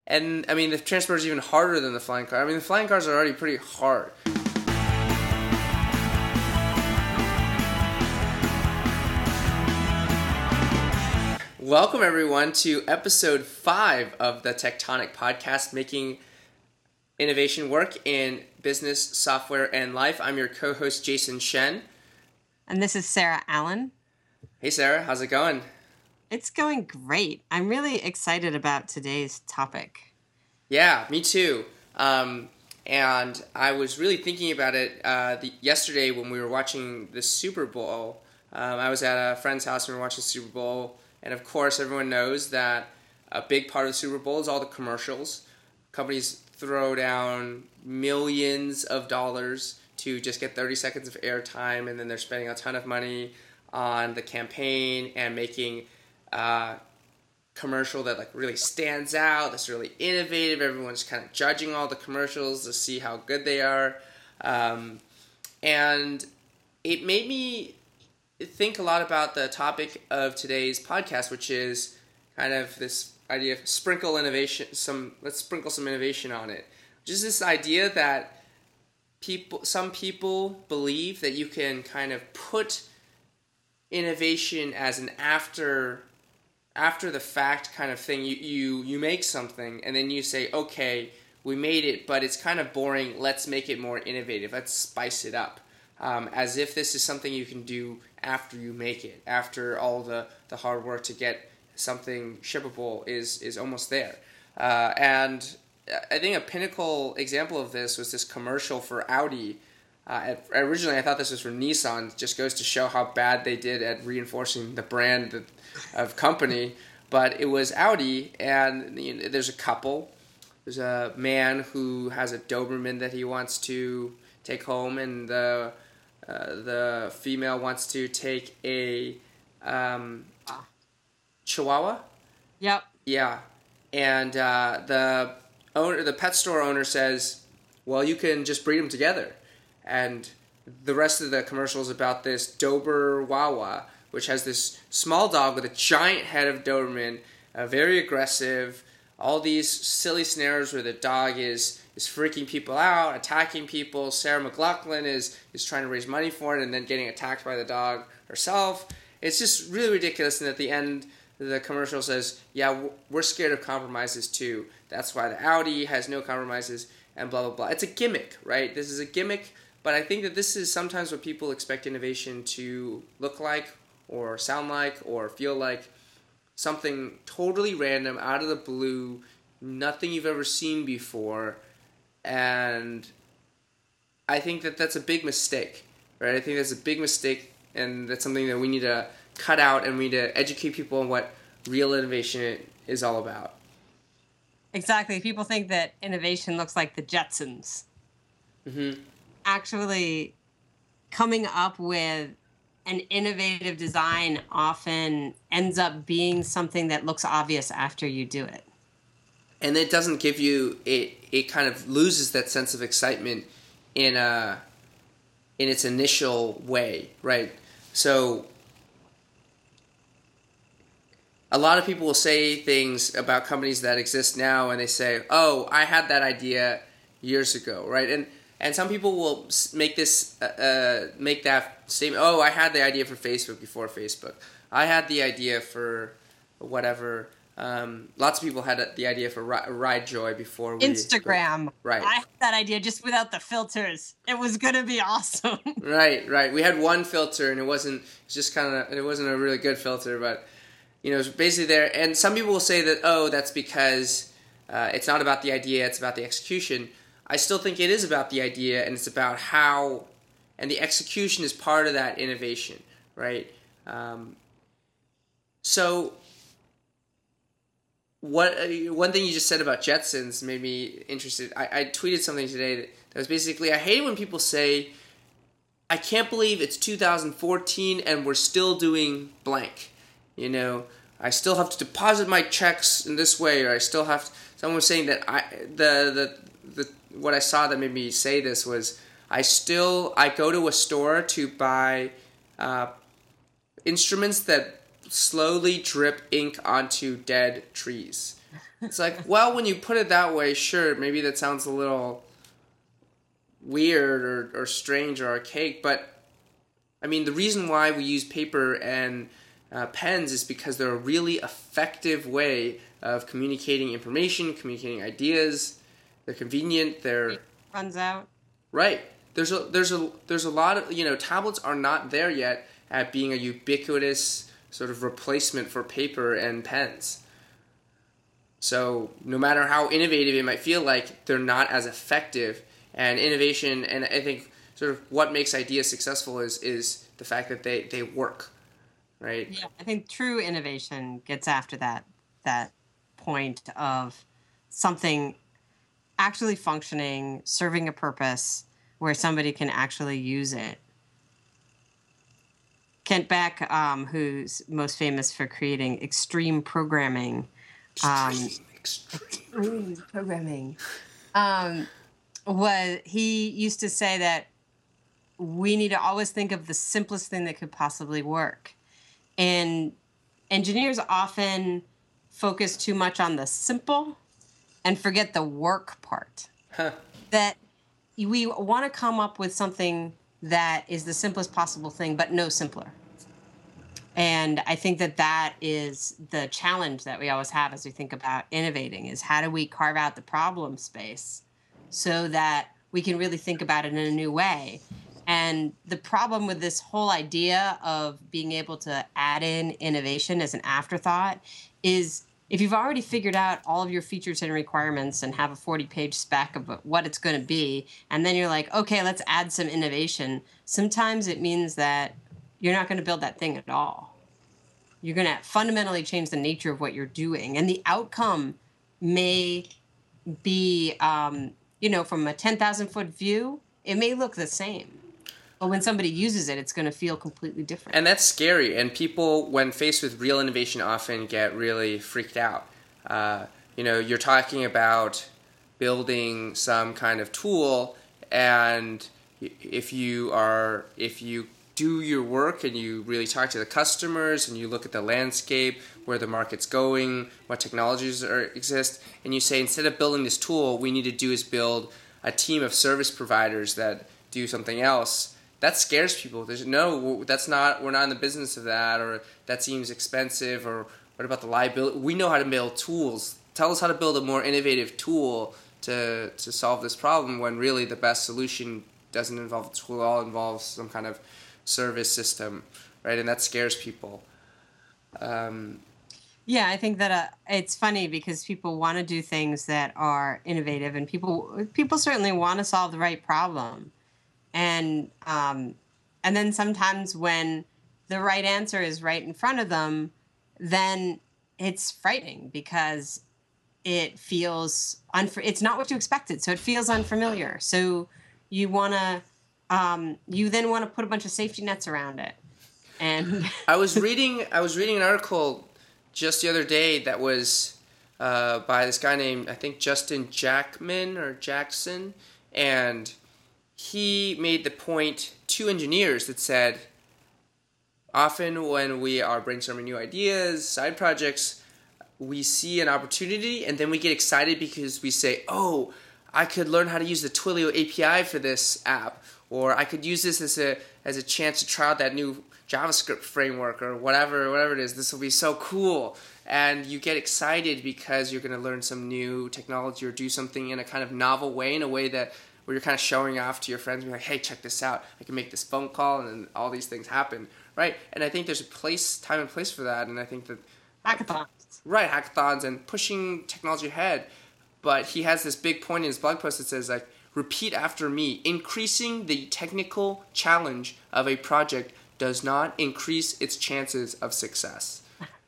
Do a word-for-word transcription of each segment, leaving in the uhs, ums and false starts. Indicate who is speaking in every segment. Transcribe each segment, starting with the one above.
Speaker 1: And, I mean, the transporter is even harder than the flying car. I mean, the flying cars are already pretty hard. Welcome, everyone, to episode five of the Tectonic Podcast, making innovation work in business, software, and life. I'm your co-host, Jason Shen.
Speaker 2: And this is Sarah Allen.
Speaker 1: Hey, Sarah. How's it going?
Speaker 2: It's going great. I'm really excited about today's topic.
Speaker 1: Yeah, me too. Um, and I was really thinking about it uh, the, yesterday when we were watching the Super Bowl. Um, I was at a friend's house and we were watching the Super Bowl. And of course, everyone knows that a big part of the Super Bowl is all the commercials. Companies throw down millions of dollars to just get thirty seconds of airtime, and then they're spending a ton of money on the campaign and making uh, commercial that like really stands out, that's really innovative. Everyone's kind of judging all the commercials to see how good they are. Um, and it made me think a lot about the topic of today's podcast, which is kind of this idea of sprinkle innovation, some let's sprinkle some innovation on it. Just this idea that people, some people believe that you can kind of put innovation as an after after the fact kind of thing. You, you you make something and then you say, okay, we made it, but it's kind of boring. Let's make it more innovative. Let's spice it up. Um, as if this is something you can do after you make it, after all the, the hard work to get something shippable is, is almost there. Uh, and I think a pinnacle example of this was this commercial for Audi. Uh, originally, I thought this was for Nissan. It just goes to show how bad they did at reinforcing the brand of company. But it was Audi, and you know, there's a couple. There's a man who has a Doberman that he wants to take home, and the uh, the female wants to take a um, Chihuahua.
Speaker 2: Yep.
Speaker 1: Yeah, and uh, the owner, the pet store owner, says, "Well, you can just breed them together." And the rest of the commercial is about this Dober Wawa, which has this small dog with a giant head of Doberman, uh, very aggressive. All these silly scenarios where the dog is is freaking people out, attacking people. Sarah McLachlan is is trying to raise money for it and then getting attacked by the dog herself. It's just really ridiculous. And at the end, the commercial says, yeah, we're scared of compromises too. That's why the Audi has no compromises and blah, blah, blah. It's a gimmick, right? This is a gimmick, but I think that this is sometimes what people expect innovation to look like or sound like or feel like. Something totally random, out of the blue, nothing you've ever seen before, and I think that that's a big mistake, right? I think that's a big mistake, and that's something that we need to cut out, and we need to educate people on what real innovation is all about.
Speaker 2: Exactly. People think that innovation looks like the Jetsons.
Speaker 1: Mm-hmm.
Speaker 2: Actually, coming up with an innovative design often ends up being something that looks obvious after you do it.
Speaker 1: And it doesn't give you, it it kind of loses that sense of excitement in a, in its initial way, right? So a lot of people will say things about companies that exist now and they say, oh, I had that idea years ago, right? And And some people will make this, uh, uh, make that statement. Oh, I had the idea for Facebook before Facebook. I had the idea for whatever. Um, lots of people had the idea for RideJoy before we
Speaker 2: Instagram.
Speaker 1: Right.
Speaker 2: I had that idea just without the filters. It was gonna be awesome.
Speaker 1: Right, right. We had one filter, and it wasn't. It's just kind of. It wasn't a really good filter, but you know, it's basically there. And some people will say that, oh, that's because uh, it's not about the idea; it's about the execution. I still think it is about the idea, and it's about how, and the execution is part of that innovation, right? Um, so, what uh, one thing you just said about Jetsons made me interested. I, I tweeted something today that, that was basically, I hate when people say, I can't believe it's two thousand fourteen and we're still doing blank. You know, I still have to deposit my checks in this way, or I still have to, someone was saying that I the the the what I saw that made me say this was, I still, I go to a store to buy uh, instruments that slowly drip ink onto dead trees. It's like, well, when you put it that way, sure, maybe that sounds a little weird or, or strange or archaic, but I mean, the reason why we use paper and uh, pens is because they're a really effective way of communicating information, communicating ideas. They're convenient. They're
Speaker 2: runs out.
Speaker 1: Right. There's a there's a there's a lot of, you know, tablets are not there yet at being a ubiquitous sort of replacement for paper and pens. So no matter how innovative it might feel like, they're not as effective. And innovation, and I think sort of what makes ideas successful is is the fact that they, they work, right?
Speaker 2: Yeah, I think true innovation gets after that that point of something actually functioning, serving a purpose, where somebody can actually use it. Kent Beck, um, who's most famous for creating extreme programming, um, extreme programming, um, was he used to say that we need to always think of the simplest thing that could possibly work. And engineers often focus too much on the simple and forget the work part.
Speaker 1: Huh.
Speaker 2: That we want to come up with something that is the simplest possible thing, but no simpler. And I think that that is the challenge that we always have as we think about innovating, is how do we carve out the problem space so that we can really think about it in a new way. And the problem with this whole idea of being able to add in innovation as an afterthought is, if you've already figured out all of your features and requirements and have a forty-page spec of what it's going to be, and then you're like, okay, let's add some innovation, sometimes it means that you're not going to build that thing at all. You're going to fundamentally change the nature of what you're doing. And the outcome may be, um, you know, from a ten thousand foot view, it may look the same. But when somebody uses it, it's going to feel completely different.
Speaker 1: And that's scary. And people, when faced with real innovation, often get really freaked out. Uh, you know, you're talking about building some kind of tool, and if you are, if you do your work and you really talk to the customers and you look at the landscape, where the market's going, what technologies are, exist, and you say, instead of building this tool, what we need to do is build a team of service providers that do something else. That scares people. There's no, that's not, we're not in the business of that, or that seems expensive, or what about the liability? We know how to build tools. Tell us how to build a more innovative tool to to solve this problem, when really the best solution doesn't involve a tool, it all involves some kind of service system, right? And that scares people. Um,
Speaker 2: yeah, I think that uh, it's funny because people want to do things that are innovative, and people people certainly want to solve the right problem. And um, and then sometimes when the right answer is right in front of them, then it's frightening because it feels unf- it's not what you expected, so it feels unfamiliar. So you want to um, you then want to put a bunch of safety nets around it. And
Speaker 1: I was reading I was reading an article just the other day that was uh, by this guy named, I think, Justin Jackman or Jackson, and he made the point to engineers that said, often when we are brainstorming new ideas, side projects, we see an opportunity and then we get excited because we say, oh, I could learn how to use the Twilio A P I for this app, or I could use this as a as a chance to try out that new JavaScript framework, or whatever whatever it is. This will be so cool. And you get excited because you're going to learn some new technology or do something in a kind of novel way, in a way that where you're kind of showing off to your friends, and be like, hey, check this out. I can make this phone call, and then all these things happen, right? And I think there's a place, time and place for that, and I think that...
Speaker 2: Hackathons.
Speaker 1: Right, hackathons and pushing technology ahead. But he has this big point in his blog post that says, like, repeat after me, increasing the technical challenge of a project does not increase its chances of success.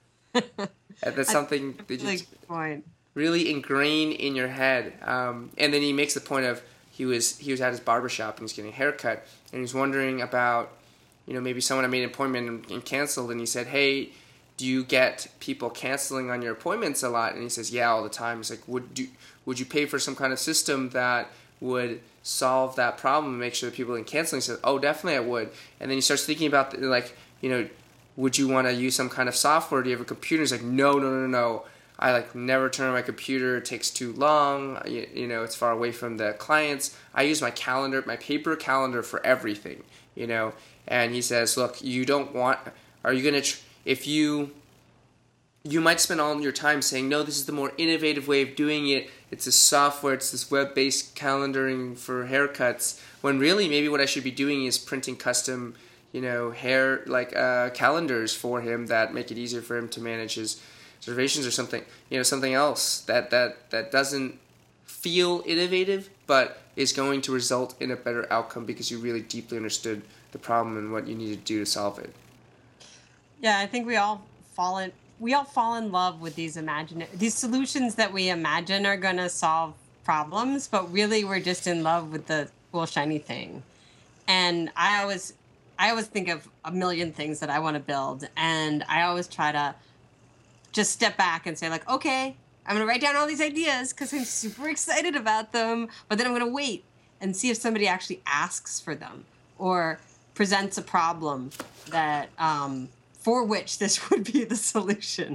Speaker 1: And that's something that you
Speaker 2: point.
Speaker 1: really ingrain in your head. Um, and then he makes the point of, he was he was at his barbershop and he's getting a haircut, and he's wondering about, you know, maybe someone had made an appointment and, and canceled, and he said, hey, do you get people canceling on your appointments a lot? And he says, yeah, all the time. He's like, would do, would you pay for some kind of system that would solve that problem and make sure that people didn't cancel? And he says, oh, definitely I would. And then he starts thinking about, the, like, you know, would you want to use some kind of software? Do you have a computer? He's like, no, no, no, no. I like never turn on my computer. It takes too long. You, you know, it's far away from the clients. I use my calendar, my paper calendar for everything, you know. And he says, look, you don't want, are you going to, tr- if you, you might spend all your time saying, no, this is the more innovative way of doing it. It's a software, it's this web-based calendaring for haircuts. When really maybe what I should be doing is printing custom, you know, hair, like uh, calendars for him that make it easier for him to manage his reservations or something, you know, something else that, that, that doesn't feel innovative, but is going to result in a better outcome because you really deeply understood the problem and what you need to do to solve it.
Speaker 2: Yeah, I think we all fall in, we all fall in love with these imagine these solutions that we imagine are going to solve problems, but really we're just in love with the cool shiny thing. And I always, I always think of a million things that I want to build, and I always try to just step back and say, like, okay, I'm going to write down all these ideas because I'm super excited about them, but then I'm going to wait and see if somebody actually asks for them or presents a problem that um, for which this would be the solution.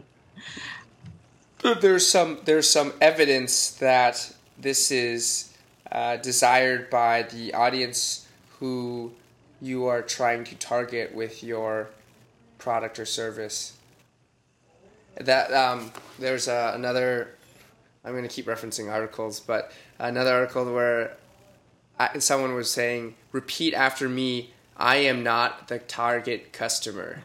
Speaker 1: There's some there's some evidence that this is uh, desired by the audience who you are trying to target with your product or service. That um, there's uh, another. I'm going to keep referencing articles, but another article where I, someone was saying, "Repeat after me. I am not the target customer."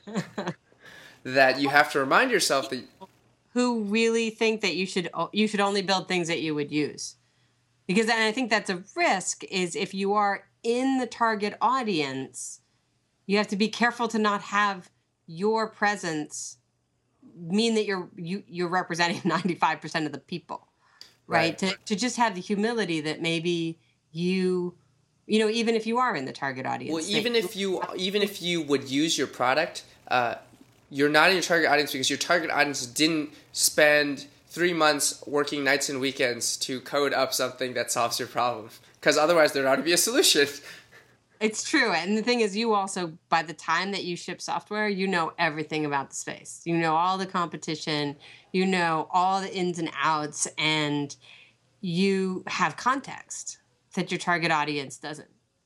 Speaker 1: That you have to remind yourself that
Speaker 2: who really think that you should you should only build things that you would use, because and I think that's a risk. Is if you are in the target audience, you have to be careful to not have your presence mean that you're you, you're representing ninety-five percent of the people, right? right? To to just have the humility that maybe you, you know, even if you are in the target audience.
Speaker 1: Well, even if you even if you would use your product, uh, you're not in your target audience because your target audience didn't spend three months working nights and weekends to code up something that solves your problem. Because otherwise, there ought to be a solution.
Speaker 2: It's true. And the thing is, you also, by the time that you ship software, you know everything about the space. You know all the competition, you know all the ins and outs, and you have context that your target audience doesn't.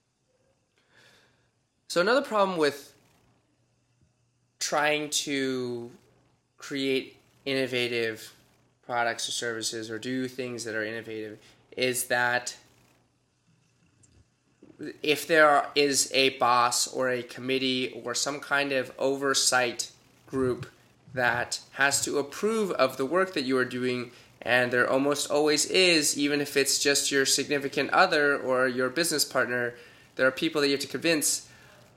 Speaker 1: So another problem with trying to create innovative products or services or do things that are innovative is that if there is a boss or a committee or some kind of oversight group that has to approve of the work that you are doing, and there almost always is, even if it's just your significant other or your business partner, there are people that you have to convince,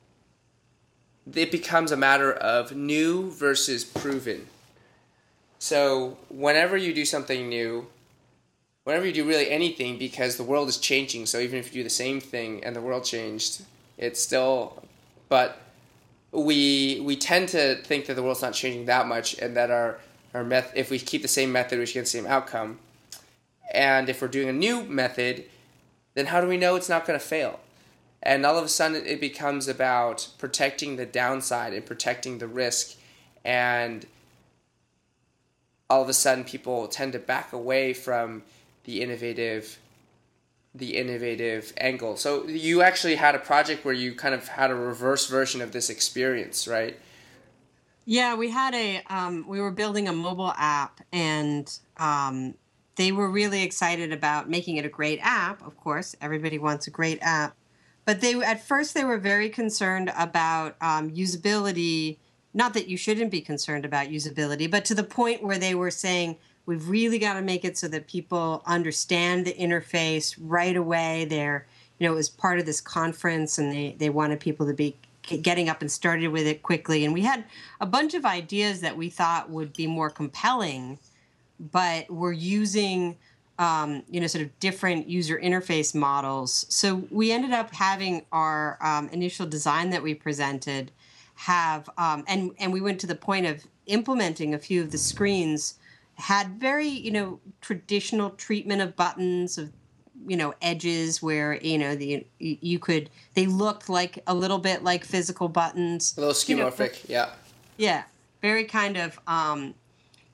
Speaker 1: it becomes a matter of new versus proven. So whenever you do something new, whenever you do really anything, because the world is changing, so even if you do the same thing and the world changed, it's still, but we we tend to think that the world's not changing that much, and that our, our meth- if we keep the same method, we should get the same outcome. And if we're doing a new method, then how do we know it's not going to fail? And all of a sudden it becomes about protecting the downside and protecting the risk, and all of a sudden people tend to back away from the innovative the innovative angle. So you actually had a project where you kind of had a reverse version of this experience, right?
Speaker 2: Yeah, we had a um, we were building a mobile app, and um, they were really excited about making it a great app. Of course, everybody wants a great app, but they at first they were very concerned about um, usability. Not that you shouldn't be concerned about usability, but to the point where they were saying, we've really got to make it so that people understand the interface right away. They're, you know, it was part of this conference, and they, they wanted people to be getting up and started with it quickly. And we had a bunch of ideas that we thought would be more compelling, but we're using, um, you know, sort of different user interface models. So we ended up having our um, initial design that we presented have, um, and, and we went to the point of implementing a few of the screens, had very, you know, traditional treatment of buttons, of, you know, edges where, you know, the you could, they looked like a little bit like physical buttons.
Speaker 1: A little skeuomorphic, you know, yeah.
Speaker 2: Yeah, very kind of, um,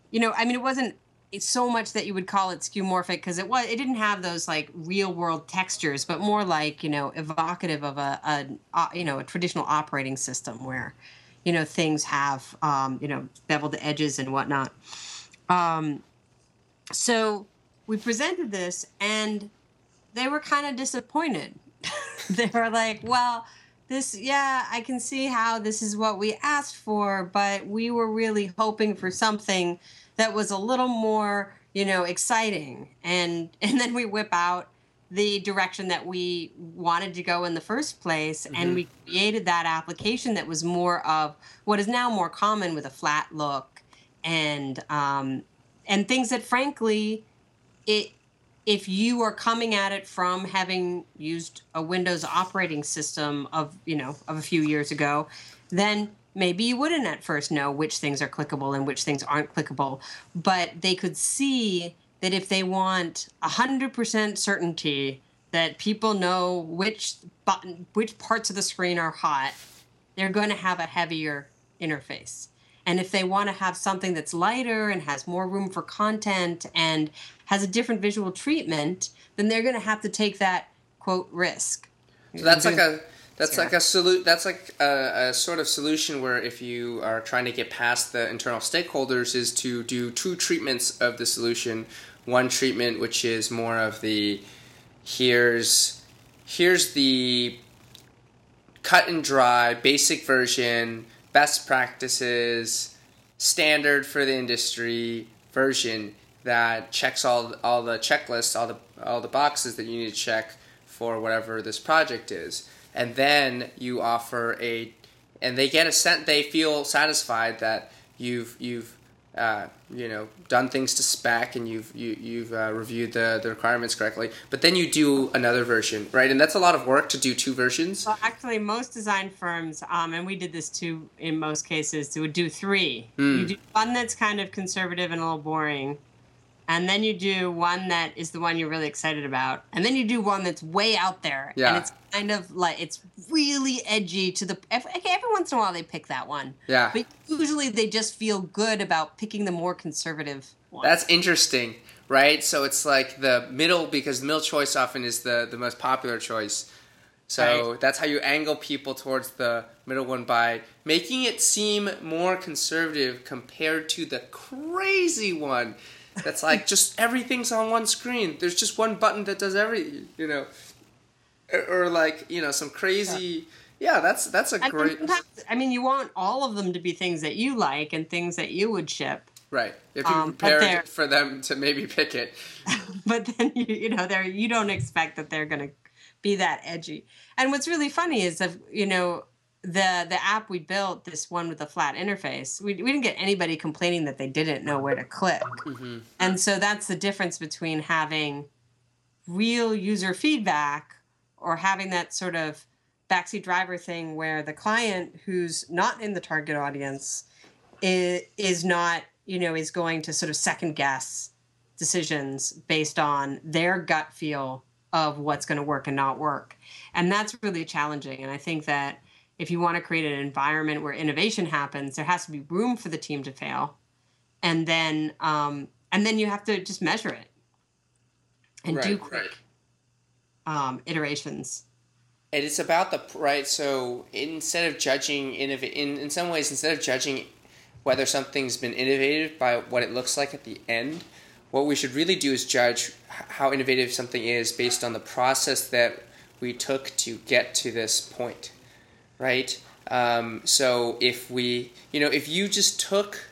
Speaker 2: you know, I mean, it wasn't it's so much that you would call it skeuomorphic because it was it didn't have those like real world textures, but more like you know evocative of a, a, a you know a traditional operating system where you know things have um, you know beveled edges and whatnot. Um, so we presented this, and they were kind of disappointed. They were like, "Well, this, yeah, I can see how this is what we asked for, but we were really hoping for something that was a little more, you know, exciting." And and then we whip out the direction that we wanted to go in the first place, and
Speaker 1: Mm-hmm.
Speaker 2: we created that application that was more of what is now more common with a flat look and um, and things that frankly it if you are coming at it from having used a Windows operating system of, you know, of a few years ago, then maybe you wouldn't at first know which things are clickable and which things aren't clickable. But they could see that if they want one hundred percent certainty that people know which button, which parts of the screen are hot, they're going to have a heavier interface. And if they want to have something that's lighter and has more room for content and has a different visual treatment, then they're going to have to take that quote risk.
Speaker 1: So that's like
Speaker 2: Doing-
Speaker 1: a that's like a solu- That's like a, a sort of solution where if you are trying to get past the internal stakeholders, is to do two treatments of the solution. One treatment which is more of the here's here's the cut and dry basic version, best practices, standard for the industry version that checks all all the checklists, all the all the boxes that you need to check for whatever this project is. And then you offer a and they get a set they feel satisfied that you've you've uh, you know done things to spec and you've you, you've uh, reviewed the, the requirements correctly, but then you do another version, right? And that's a lot of work to do two versions.
Speaker 2: Well, actually, most design firms, um, and we did this too in most cases, would do three.
Speaker 1: Mm.
Speaker 2: You do one that's kind of conservative and a little boring, and then you do one that is the one you're really excited about, and then you do one that's way out there,
Speaker 1: Yeah.
Speaker 2: and it's kind of like it's really edgy to the. Every, every once in a while, they pick that one,
Speaker 1: Yeah.
Speaker 2: but usually they just feel good about picking the more conservative one.
Speaker 1: That's interesting, right? So it's like the middle, because the middle choice often is the, the most popular choice. So
Speaker 2: Right.
Speaker 1: that's how you angle people towards the middle one, by making it seem more conservative compared to the crazy one. That's like just everything's on one screen. There's just one button that does everything, you know. Or, or like, you know, some crazy... Yeah, that's that's a
Speaker 2: And
Speaker 1: great...
Speaker 2: sometimes, I mean, you want all of them to be things that you like and things that you would ship.
Speaker 1: Right. If you
Speaker 2: Um, but
Speaker 1: prepared
Speaker 2: they're-
Speaker 1: for them to maybe pick it.
Speaker 2: But then you, you know they're you don't expect that they're going to be that edgy. And what's really funny is that you know the the app we built, this one with the flat interface, we we didn't get anybody complaining that they didn't know where to click.
Speaker 1: Mm-hmm.
Speaker 2: And so that's the difference between having real user feedback or having that sort of backseat driver thing where the client who's not in the target audience is, is not, you know, is going to sort of second guess decisions based on their gut feel of what's going to work and not work. And that's really challenging. And I think that if you want to create an environment where innovation happens, there has to be room for the team to fail. And then, um, and then you have to just measure it and do
Speaker 1: Right,
Speaker 2: quick
Speaker 1: right.
Speaker 2: um, iterations.
Speaker 1: And it's about the right. So instead of judging innov- in in some ways, instead of judging whether something's been innovative by what it looks like at the end, what we should really do is judge how innovative something is based on the process that we took to get to this point, right? Um, so if we, you know, if you just took,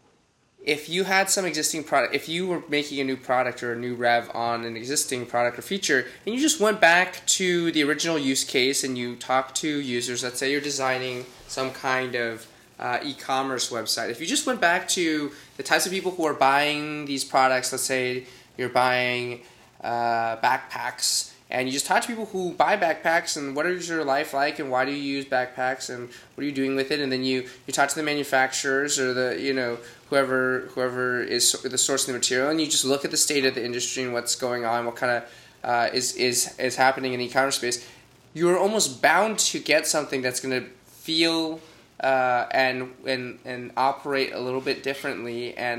Speaker 1: if you had some existing product, if you were making a new product or a new rev on an existing product or feature, and you just went back to the original use case and you talked to users, let's say you're designing some kind of uh, e-commerce website. If you just went back to the types of people who are buying these products, let's say you're buying uh, backpacks, and you just talk to people who buy backpacks and what is your life like and why do you use backpacks and what are you doing with it, and then you, you talk to the manufacturers or the, you know, whoever whoever is the source of the material, and you just look at the state of the industry and what's going on, what kind of uh, is, is, is happening in the e-commerce space. You're almost bound to get something that's going to feel uh, and, and, and operate a little bit differently and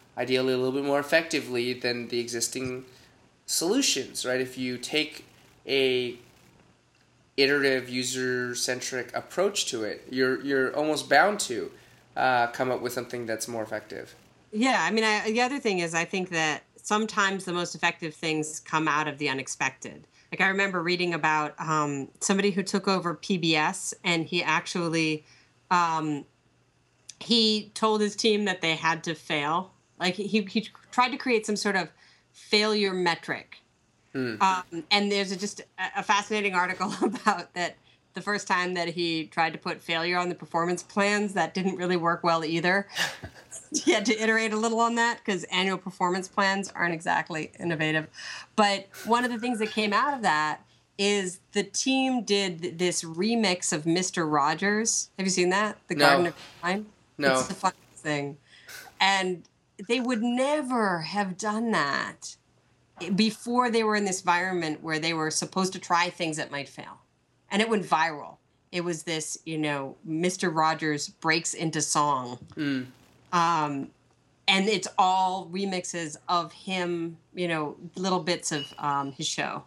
Speaker 1: ideally a little bit more effectively than the existing solutions, right? If you take a iterative, user-centric approach to it, you're you're almost bound to uh, come up with something that's more effective.
Speaker 2: Yeah, I mean, I, the other thing is, I think that sometimes the most effective things come out of the unexpected. Like I remember reading about um, somebody who took over P B S, and he actually um, he told his team that they had to fail. Like he he tried to create some sort of failure metric. Mm. Um, and there's a, just a, a fascinating article about that. The first time that he tried to put failure on the performance plans, that didn't really work well either. He had to iterate a little on that because annual performance plans aren't exactly innovative. But one of the things that came out of that is the team did this remix of Mister Rogers. Have you seen that? The
Speaker 1: No.
Speaker 2: Garden of Time?
Speaker 1: No.
Speaker 2: It's the funniest thing. And they would never have done that before they were in this environment where they were supposed to try things that might fail. And it went viral. It was this, you know, Mister Rogers breaks into song. Mm. Um, and it's all remixes of him, you know, little bits of um, his show.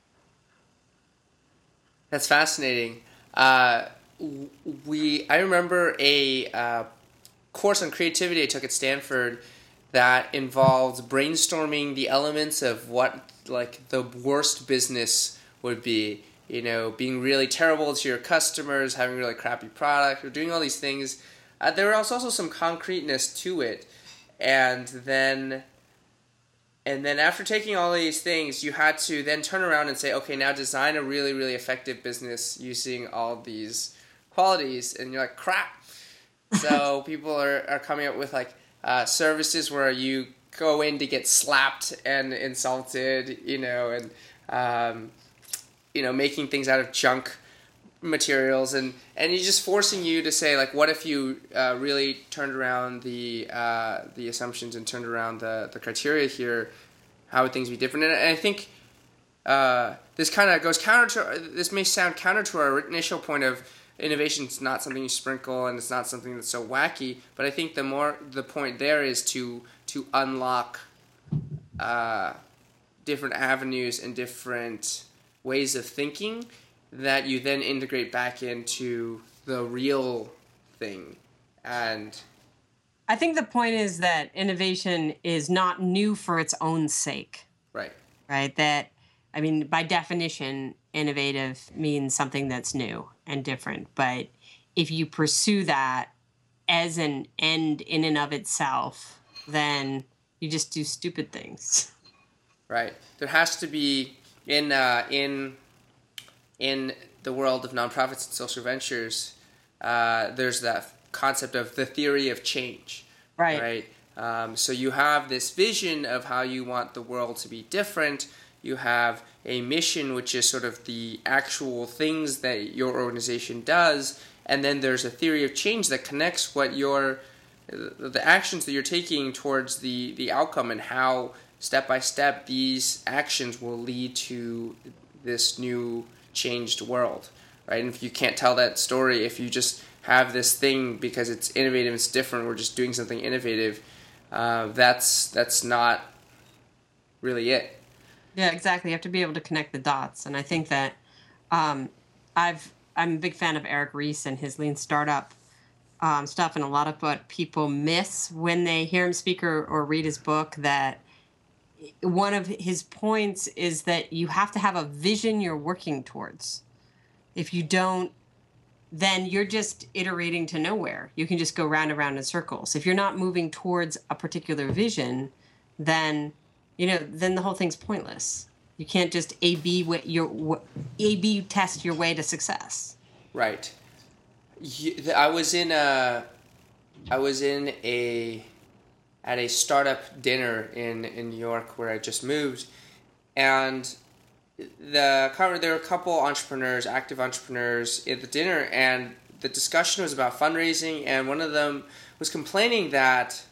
Speaker 1: That's fascinating. Uh, we I remember a uh, course on creativity I took at Stanford that involved brainstorming the elements of what like the worst business would be. You know, being really terrible to your customers, having a really crappy product, or doing all these things. Uh, there was also some concreteness to it, and then, and then after taking all these things, you had to then turn around and say, okay, now design a really, really effective business using all these qualities, and you're like, crap. So people are, are coming up with like uh, services where you go in to get slapped and insulted, you know, and um, you know, making things out of junk materials, and, and he's just forcing you to say, like, what if you uh, really turned around the uh, the assumptions and turned around the, the criteria here? How would things be different? And I think uh, this kind of goes counter to, this may sound counter to our initial point of innovation is not something you sprinkle and it's not something that's so wacky, but I think the more, the point there is to, to unlock uh, different avenues and different ways of thinking that you then integrate back into the real thing. And
Speaker 2: I think the point is that innovation is not new for its own sake.
Speaker 1: Right.
Speaker 2: Right? That, I mean, by definition, innovative means something that's new and different. But if you pursue that as an end in and of itself, then you just do stupid things.
Speaker 1: Right. There has to be In uh, in in the world of nonprofits and social ventures, uh, there's that concept of the theory of change,
Speaker 2: right?
Speaker 1: Right. Um, so you have this vision of how you want the world to be different. You have a mission, which is sort of the actual things that your organization does, and then there's a theory of change that connects what your the actions that you're taking towards the the outcome and how, step by step, these actions will lead to this new changed world, right? And if you can't tell that story, if you just have this thing because it's innovative, it's different, we're just doing something innovative, uh, that's that's not really it.
Speaker 2: Yeah, exactly. You have to be able to connect the dots, and I think that um, I've I'm a big fan of Eric Ries and his Lean Startup um, stuff, and a lot of what people miss when they hear him speak or, or read his book, that one of his points is that you have to have a vision you're working towards. If you don't, then you're just iterating to nowhere. You can just go round and round in circles. If you're not moving towards a particular vision, then, you know, then the whole thing's pointless. You can't just A B your A B test your way to success.
Speaker 1: Right. I was in a, I was in a. at a startup dinner in, in New York where I just moved, and the there were a couple entrepreneurs, active entrepreneurs at the dinner, and the discussion was about fundraising, and one of them was complaining that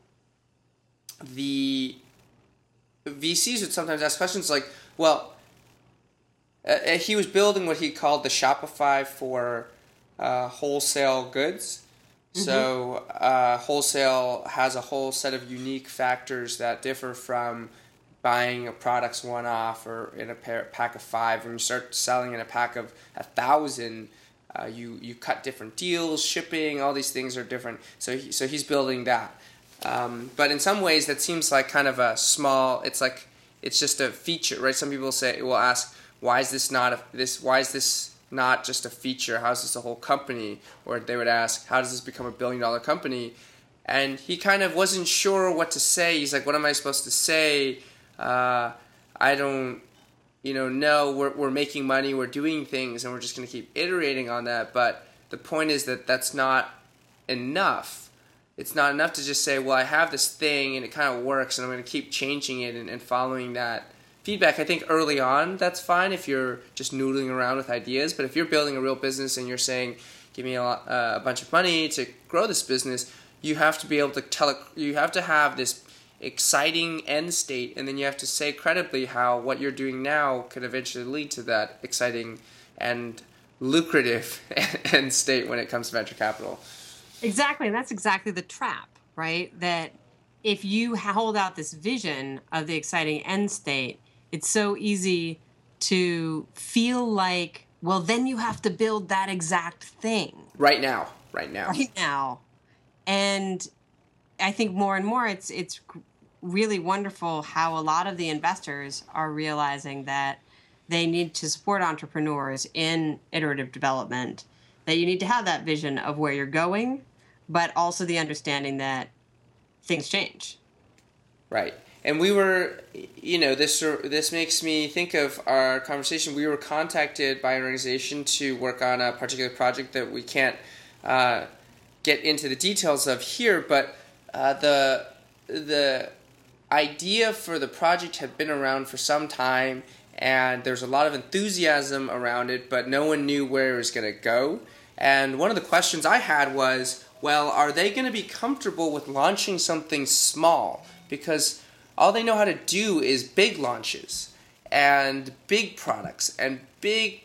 Speaker 1: the V Cs would sometimes ask questions like, well, uh, he was building what he called the Shopify for uh, wholesale goods. So uh, wholesale has a whole set of unique factors that differ from buying a products one off or in a pair, pack of five. When you start selling in a pack of a thousand, uh, you you cut different deals, shipping, all these things are different. So he, so he's building that. Um, but in some ways, that seems like kind of a small. It's like it's just a feature, right? Some people say will ask, why is this not a, this? Why is this not just a feature? How is this a whole company? Or they would ask, how does this become a billion dollar company? And he kind of wasn't sure what to say. He's like, what am I supposed to say? Uh, I don't, you know, no, we're, we're making money, we're doing things, and we're just going to keep iterating on that. But the point is that that's not enough. It's not enough to just say, well, I have this thing and it kind of works and I'm going to keep changing it and, and following that feedback. I think early on that's fine if you're just noodling around with ideas, but if you're building a real business and you're saying, give me a, lot, uh, a bunch of money to grow this business, you have to be able to tell it, you have to have this exciting end state, and then you have to say credibly how what you're doing now could eventually lead to that exciting and lucrative end state when it comes to venture capital.
Speaker 2: Exactly, and that's exactly the trap, right? That if you hold out this vision of the exciting end state, it's so easy to feel like, well, then you have to build that exact thing.
Speaker 1: Right now, right now.
Speaker 2: Right now. And I think more and more it's it's really wonderful how a lot of the investors are realizing that they need to support entrepreneurs in iterative development, that you need to have that vision of where you're going, but also the understanding that things change.
Speaker 1: Right. And we were, you know, this this makes me think of our conversation. We were contacted by an organization to work on a particular project that we can't uh, get into the details of here, but uh, the the idea for the project had been around for some time, and there's a lot of enthusiasm around it, but no one knew where it was going to go. And one of the questions I had was, well, are they going to be comfortable with launching something small? Because all they know how to do is big launches and big products and big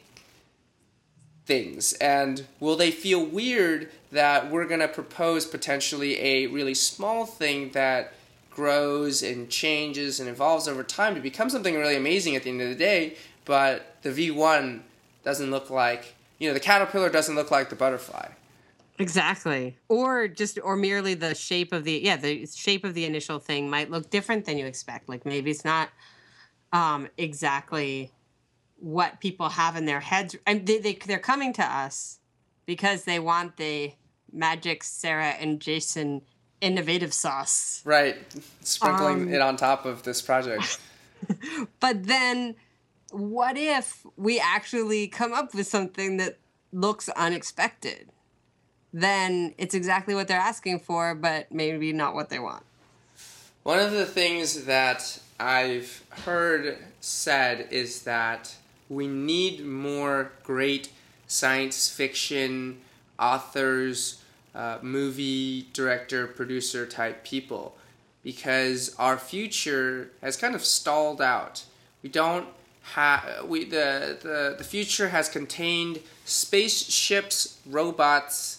Speaker 1: things. And will they feel weird that we're going to propose potentially a really small thing that grows and changes and evolves over time to become something really amazing at the end of the day, but the V one doesn't look like, you know, the caterpillar doesn't look like the butterfly.
Speaker 2: Exactly. Or just, or merely the shape of the, yeah, the shape of the initial thing might look different than you expect. Like maybe it's not um, exactly what people have in their heads. And they, they, they're coming to us because they want the magic Sarah and Jason innovative sauce.
Speaker 1: Right. Sprinkling
Speaker 2: Um,
Speaker 1: it on top of this project.
Speaker 2: But then what if we actually come up with something that looks unexpected? Then it's exactly what they're asking for, but maybe not what they want.
Speaker 1: One of the things that I've heard said is that we need more great science fiction authors, uh, movie director, producer type people, because our future has kind of stalled out. We don't have we the, the the future has contained spaceships, robots,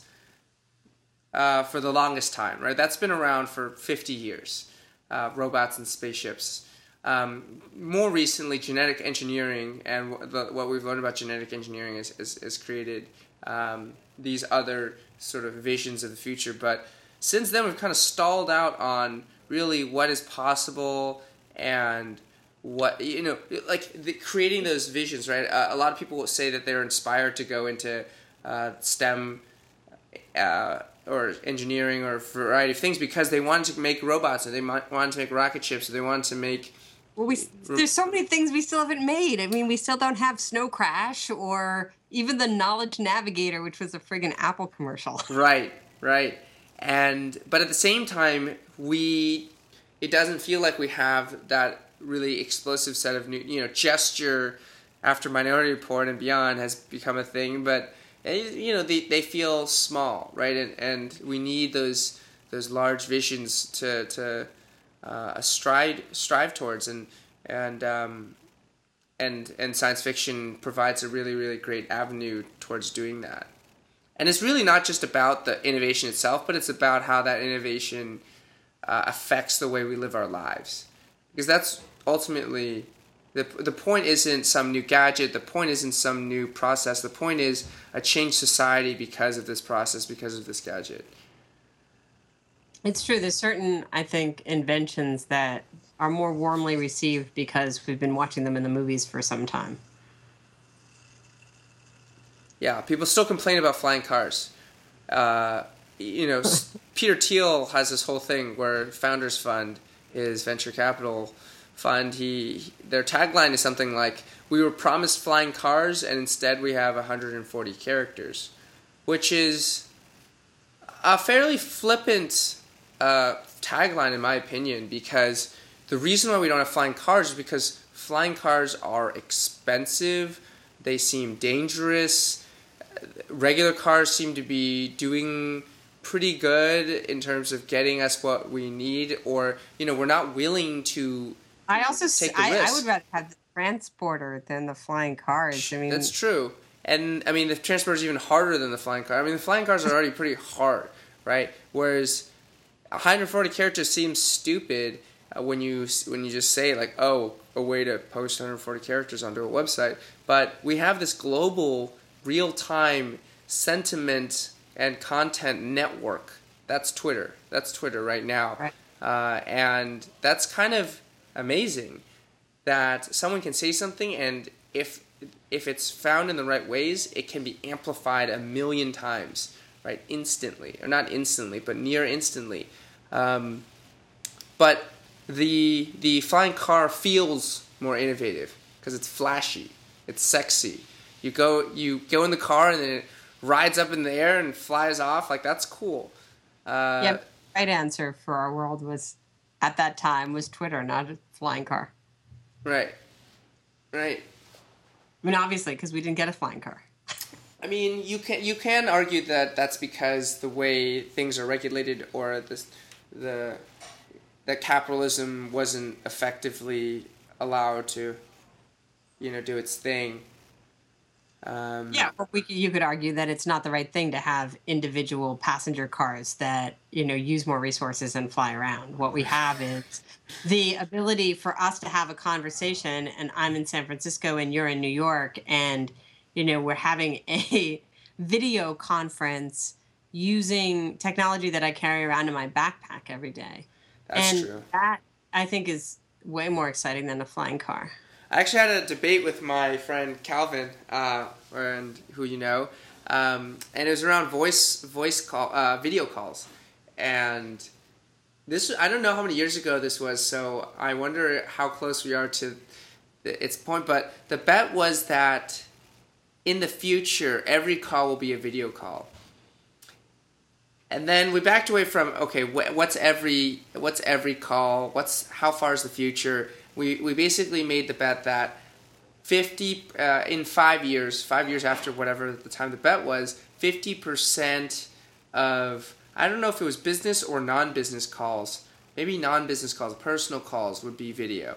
Speaker 1: Uh, for the longest time, right? That's been around for fifty years, uh, robots and spaceships. Um, more recently, genetic engineering and w- the, what we've learned about genetic engineering is, is, is created um, these other sort of visions of the future. But since then, we've kind of stalled out on really what is possible and what, you know, like the, creating those visions, right? Uh, a lot of people will say that they're inspired to go into uh, STEM uh, or engineering or a variety of things because they wanted to make robots, or they wanted to make rocket ships, or they wanted to make...
Speaker 2: Well, we there's so many things we still haven't made. I mean, we still don't have Snow Crash or even the Knowledge Navigator, which was a friggin' Apple commercial.
Speaker 1: Right, right. And but at the same time, we it doesn't feel like we have that really explosive set of new, you know, Gesture after Minority Report and beyond has become a thing, but you know, they, they feel small, right? And and we need those those large visions to to uh, strive strive towards, and and um, and and science fiction provides a really really great avenue towards doing that. And it's really not just about the innovation itself, but it's about how that innovation uh, affects the way we live our lives. Because that's ultimately, the, the point isn't some new gadget, the point isn't some new process, the point is a changed society because of this process, because of this gadget.
Speaker 2: It's true. There's certain, I think, inventions that are more warmly received because we've been watching them in the movies for some time.
Speaker 1: Yeah, people still complain about flying cars. Uh, you know, Peter Thiel has this whole thing where Founders Fund, his venture capital fund, he their tagline is something like, "We were promised flying cars, and instead we have one hundred forty characters," which is a fairly flippant uh, tagline, in my opinion, because the reason why we don't have flying cars is because flying cars are expensive, they seem dangerous. Regular cars seem to be doing pretty good in terms of getting us what we need, or, you know, we're not willing to
Speaker 2: I also
Speaker 1: take the
Speaker 2: I,
Speaker 1: risk.
Speaker 2: I would rather have the transporter than the flying cars. I mean,
Speaker 1: That's true. And, I mean, the transporter is even harder than the flying car. I mean, the flying cars are already pretty hard, right? Whereas one hundred forty characters seems stupid uh, when you when you just say, like, oh, a way to post one hundred forty characters onto a website. But we have this global, real-time sentiment and content network. That's Twitter. That's Twitter right now.
Speaker 2: Right.
Speaker 1: Uh, and that's kind of amazing that someone can say something, and if if it's found in the right ways, it can be amplified a million times, right? Instantly. Or not instantly, but near instantly. Um, but the the flying car feels more innovative because it's flashy. It's sexy. You go you go in the car and then it rides up in the air and flies off. Like, that's cool. Uh,
Speaker 2: yeah, the right answer for our world was, at that time, was Twitter, not a flying car.
Speaker 1: Right. Right.
Speaker 2: I mean, obviously, because we didn't get a flying car.
Speaker 1: I mean, you can you can argue that that's because the way things are regulated, or this, the that capitalism wasn't effectively allowed to, you know, do its thing. Um,
Speaker 2: Yeah, but we, you could argue that it's not the right thing to have individual passenger cars that, you know, use more resources and fly around. What we have is the ability for us to have a conversation, and I'm in San Francisco and you're in New York, and, you know, we're having a video conference using technology that I carry around in my backpack every day.
Speaker 1: That's
Speaker 2: and
Speaker 1: true.
Speaker 2: That, I think, is way more exciting than a flying car.
Speaker 1: I actually had a debate with my friend Calvin, uh, and who you know, um, and it was around voice voice call uh, video calls, and this I don't know how many years ago this was, so I wonder how close we are to the, its point. But the bet was that in the future every call will be a video call, and then we backed away from okay, wh- what's every what's every call? What's how far is the future? We we basically made the bet that fifty uh, in five years, five years after whatever the time the bet was, fifty percent of, I don't know if it was business or non-business calls, maybe non-business calls, personal calls would be video.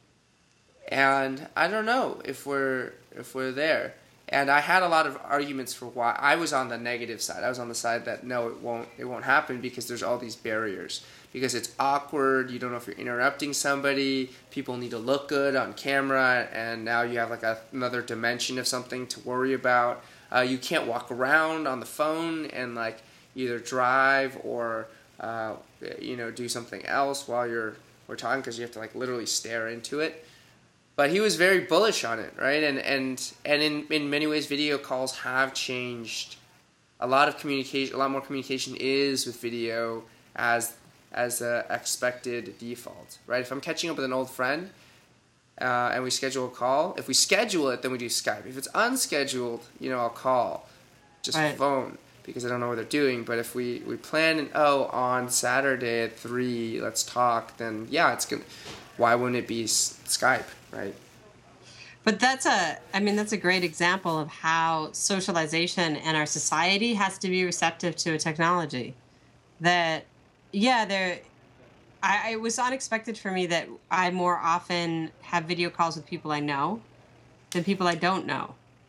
Speaker 1: And I don't know if we're if we're there. And I had a lot of arguments for why. I was on the negative side. I was on the side that no, it won't it won't happen because there's all these barriers. Because it's awkward, you don't know if you're interrupting somebody, people need to look good on camera, and now you have like a, another dimension of something to worry about. Uh, you can't walk around on the phone and like either drive or uh, you know do something else while you're we're talking, because you have to like literally stare into it. But he was very bullish on it, right? And and and in in many ways, video calls have changed. A lot of communication, a lot more communication is with video as as a expected default, right? If I'm catching up with an old friend uh, and we schedule a call, if we schedule it, then we do Skype. If it's unscheduled, you know, I'll call, just
Speaker 2: right.
Speaker 1: phone, because I don't know what they're doing. But if we, we plan, and oh, on Saturday at three, let's talk, then yeah, it's gonna. Why wouldn't it be S- Skype, right?
Speaker 2: But that's a, I mean, that's a great example of how socialization and our society has to be receptive to a technology that, yeah, there. I, it was unexpected for me that I more often have video calls with people I know than people I don't know.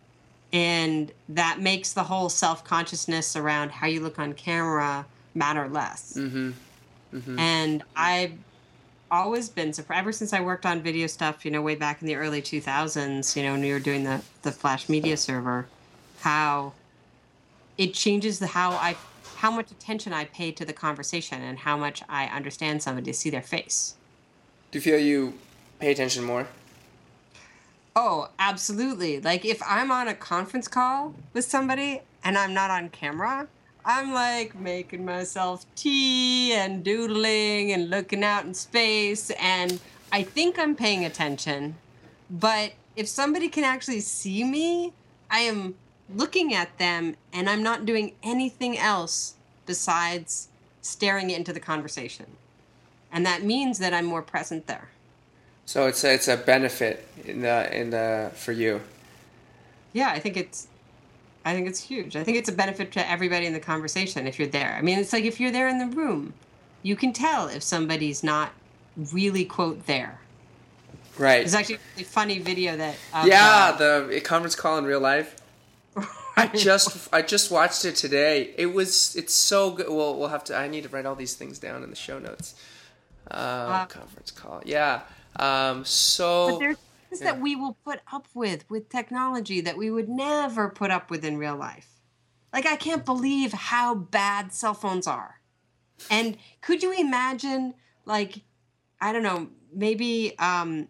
Speaker 2: And that makes the whole self-consciousness around how you look on camera matter less.
Speaker 1: Mm-hmm. Mm-hmm.
Speaker 2: And I've always been surprised ever since I worked on video stuff, you know, way back in the early two thousands, you know, when we were doing the, the Flash Media Server, how it changes the how I how much attention I pay to the conversation and how much I understand somebody to see their face.
Speaker 1: Do you feel you pay attention more?
Speaker 2: Oh, absolutely. Like if I'm on a conference call with somebody and I'm not on camera, I'm like making myself tea and doodling and looking out in space, and I think I'm paying attention. But if somebody can actually see me, I am looking at them and I'm not doing anything else besides staring into the conversation. And that means that I'm more present there.
Speaker 1: So it's a, it's a benefit in the in the for you.
Speaker 2: Yeah, I think it's I think it's huge. I think it's a benefit to everybody in the conversation if you're there. I mean, it's like if you're there in the room, you can tell if somebody's not really, quote, there.
Speaker 1: Right.
Speaker 2: There's actually a really funny video that... Of,
Speaker 1: yeah,
Speaker 2: uh,
Speaker 1: the conference call in real life. I just I just watched it today. It was it's so good. Well, we'll have to. I need to write all these things down in the show notes. Uh, uh, conference call. Yeah. Um, so.
Speaker 2: But there's things yeah. that we will put up with with technology that we would never put up with in real life. Like I can't believe how bad cell phones are. And could you imagine, like, I don't know, maybe um,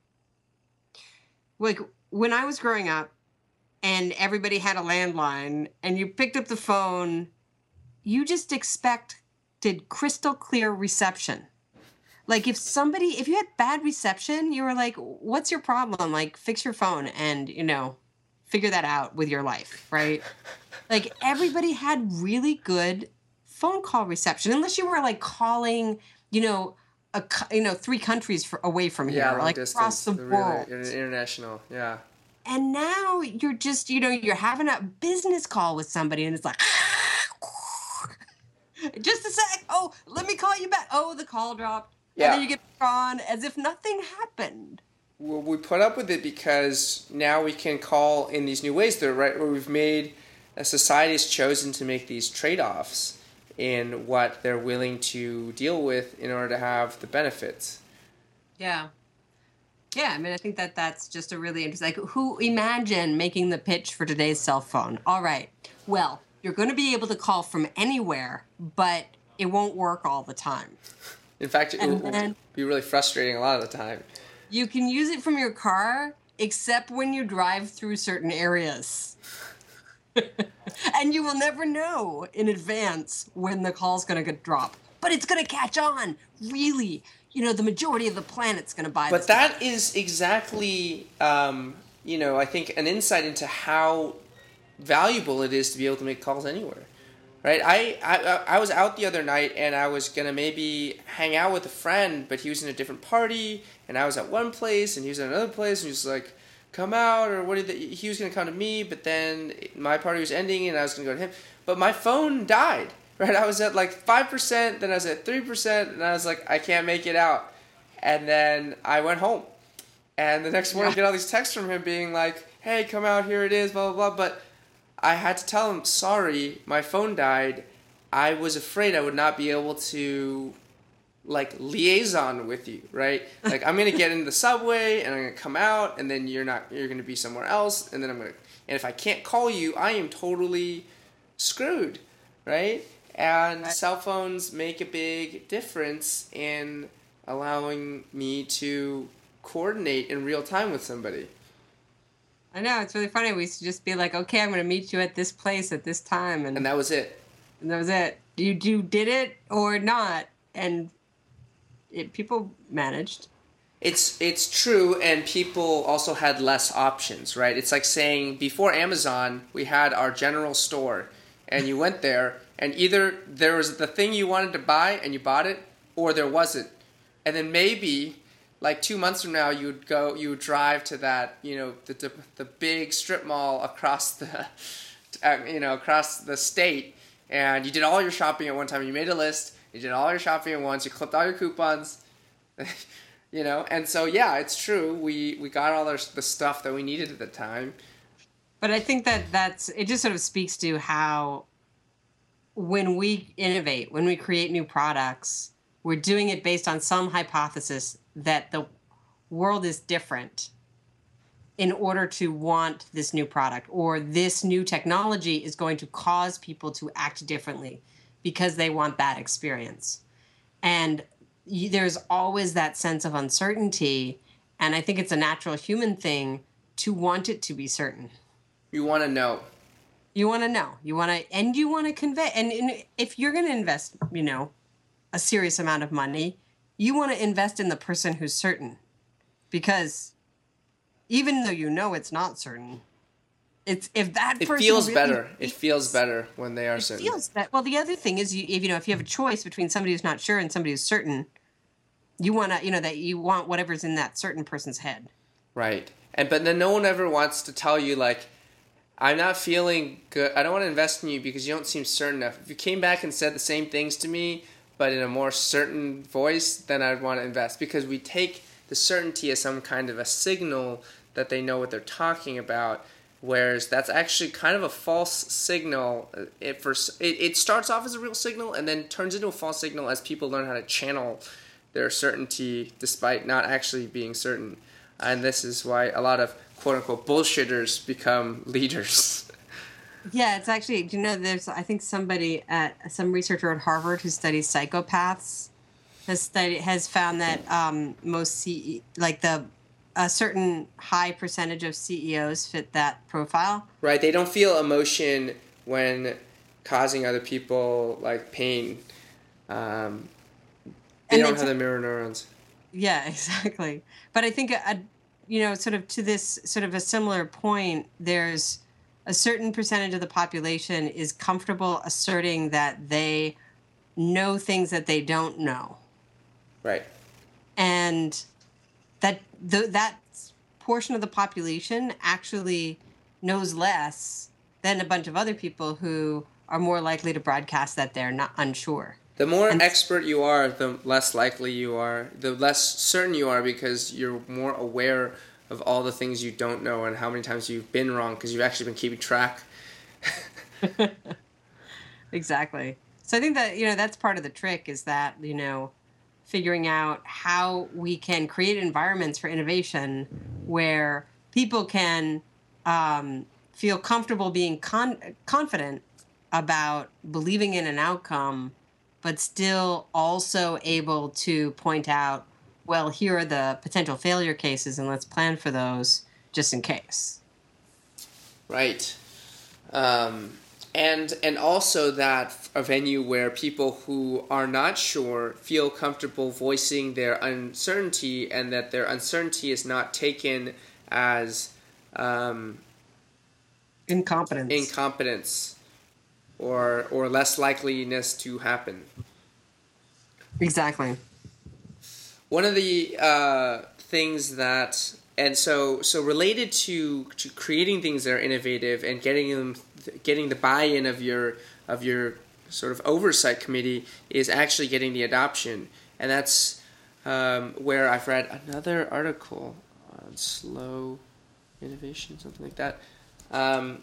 Speaker 2: like when I was growing up, and everybody had a landline, and you picked up the phone, you just expected crystal clear reception. Like if somebody, if you had bad reception, you were like, what's your problem? Like fix your phone and, you know, figure that out with your life, right? Like everybody had really good phone call reception, unless you were like calling, you know, a, you know, three countries for, away from here,
Speaker 1: yeah,
Speaker 2: or like
Speaker 1: distance,
Speaker 2: across the, the world.
Speaker 1: Really, international, yeah.
Speaker 2: And now you're just, you know, you're having a business call with somebody and it's like, just a sec. Oh, let me call you back. Oh, the call dropped. Yeah. And then you get on as if nothing happened.
Speaker 1: Well, we put up with it because now we can call in these new ways. That right where we've made, a society has chosen to make these trade-offs in what they're willing to deal with in order to have the benefits.
Speaker 2: Yeah. Yeah, I mean, I think that that's just a really interesting, like, who, imagine making the pitch for today's cell phone. All right, well, you're going to be able to call from anywhere, but it won't work all the time.
Speaker 1: In fact, it will be really frustrating a lot of the time.
Speaker 2: You can use it from your car, except when you drive through certain areas. And you will never know in advance when the call's going to get dropped. But it's going to catch on, really. You know, the majority of the planet's going to buy
Speaker 1: but
Speaker 2: this.
Speaker 1: But that is exactly, um, you know, I think an insight into how valuable it is to be able to make calls anywhere. Right? I, I, I was out the other night and I was going to maybe hang out with a friend, but he was in a different party and I was at one place and he was at another place and he was like, come out, or what did they, he was going to come to me, but then my party was ending and I was going to go to him. But my phone died. Right, I was at like five percent, then I was at three percent, and I was like, I can't make it out. And then I went home. And the next morning I get all these texts from him being like, hey, come out, here it is, blah, blah, blah. But I had to tell him, sorry, my phone died. I was afraid I would not be able to, like, liaison with you, right? Like, I'm going to get into the subway, and I'm going to come out, and then you're not, you're going to be somewhere else, and then I'm going to, and if I can't call you, I am totally screwed, right? And right. Cell phones make a big difference in allowing me to coordinate in real time with somebody.
Speaker 2: I know, it's really funny. We used to just be like, okay, I'm going to meet you at this place at this time. And,
Speaker 1: and that was it.
Speaker 2: And that was it. You, you did it or not. And it, people managed.
Speaker 1: It's it's true, and people also had less options, right? It's like saying before Amazon, we had our general store, and you went there, and either there was the thing you wanted to buy and you bought it, or there wasn't. And then maybe, like two months from now, you would go, you would drive to that, you know, the the, the big strip mall across the, uh, you know, across the state, and you did all your shopping at one time. You made a list. You did all your shopping at once. You clipped all your coupons, you know. And so yeah, it's true. We we got all our, the stuff that we needed at the time.
Speaker 2: But I think that that's it. Just sort of speaks to how when we innovate, when we create new products, we're doing it based on some hypothesis that the world is different in order to want this new product, or this new technology is going to cause people to act differently because they want that experience. And y- there's always that sense of uncertainty. And I think it's a natural human thing to want it to be certain.
Speaker 1: You want to know.
Speaker 2: You want to know. You want to, and you want to convey. And, and if you're going to invest, you know, a serious amount of money, you want to invest in the person who's certain, because even though you know it's not certain, it's if that
Speaker 1: It
Speaker 2: person
Speaker 1: feels
Speaker 2: really
Speaker 1: better. It
Speaker 2: thinks-
Speaker 1: feels better when they are
Speaker 2: it
Speaker 1: certain.
Speaker 2: feels that. Well, the other thing is, you if you know if you have a choice between somebody who's not sure and somebody who's certain, you want to you know that you want whatever's in that certain person's head.
Speaker 1: Right. And but then no one ever wants to tell you, like, I'm not feeling good. I don't want to invest in you because you don't seem certain enough. If you came back and said the same things to me, but in a more certain voice, then I'd want to invest, because we take the certainty as some kind of a signal that they know what they're talking about, whereas that's actually kind of a false signal. It first it, it starts off as a real signal and then turns into a false signal as people learn how to channel their certainty despite not actually being certain. And this is why a lot of quote-unquote bullshitters become leaders.
Speaker 2: Yeah, it's actually, do you know, there's, I think somebody at, some researcher at Harvard who studies psychopaths has studied, has found that um, most C E, like the, a certain high percentage of C E Os fit that profile.
Speaker 1: Right, they don't feel emotion when causing other people, like, pain. Um, they
Speaker 2: And
Speaker 1: don't
Speaker 2: it's-
Speaker 1: have the mirror neurons.
Speaker 2: Yeah, exactly. But I think, a, you know, sort of to this sort of a similar point, there's a certain percentage of the population is comfortable asserting that they know things that they don't know.
Speaker 1: Right.
Speaker 2: And that th- that portion of the population actually knows less than a bunch of other people who are more likely to broadcast that they're not unsure.
Speaker 1: The more
Speaker 2: And-
Speaker 1: expert you are, the less likely you are, the less certain you are, because you're more aware of all the things you don't know and how many times you've been wrong because you've actually been keeping track.
Speaker 2: Exactly. So I think that, you know, that's part of the trick, is that, you know, figuring out how we can create environments for innovation where people can um, feel comfortable being con- confident about believing in an outcome, but still also able to point out, well, here are the potential failure cases, and let's plan for those just in case.
Speaker 1: Right. Um, and and also that a venue where people who are not sure feel comfortable voicing their uncertainty, and that their uncertainty is not taken as um,
Speaker 2: Incompetence.
Speaker 1: incompetence or or less likeliness to happen.
Speaker 2: Exactly.
Speaker 1: One of the uh, things that, and so so related to, to creating things that are innovative and getting them, getting the buy-in of your of your sort of oversight committee, is actually getting the adoption, and that's um, where I've read another article on slow innovation, something like that. Um,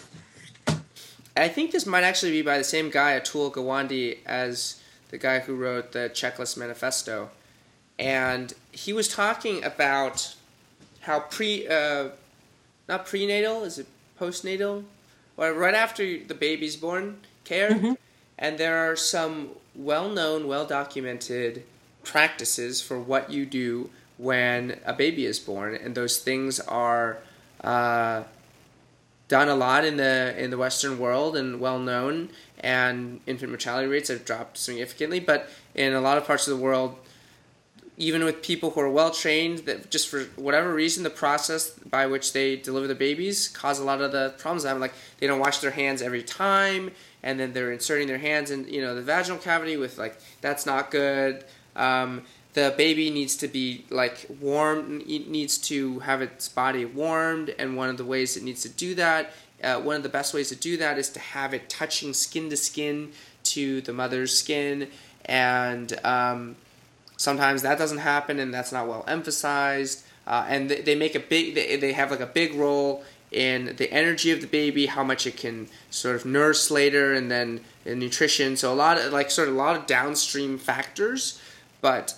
Speaker 1: I think this might actually be by the same guy, Atul Gawande, as the guy who wrote the Checklist Manifesto. And he was talking about how pre, uh, not prenatal, is it postnatal? Or right after the baby's born care.
Speaker 2: Mm-hmm.
Speaker 1: And there are some well-known, well-documented practices for what you do when a baby is born. And those things are uh, done a lot in the in the Western world and well-known. And infant mortality rates have dropped significantly. But in a lot of parts of the world, even with people who are well trained, that just for whatever reason, the process by which they deliver the babies cause a lot of the problems. I'm like, they don't wash their hands every time, and then they're inserting their hands in, you know, the vaginal cavity with, like, that's not good. Um, the baby needs to be, like, warm, it needs to have its body warmed, and one of the ways it needs to do that, uh, one of the best ways to do that is to have it touching skin to skin to the mother's skin, and um, sometimes that doesn't happen, and that's not well emphasized. Uh, and they, they make a big, they, they have like a big role in the energy of the baby, how much it can sort of nurse later, and then in nutrition. So a lot of like sort of a lot of downstream factors. But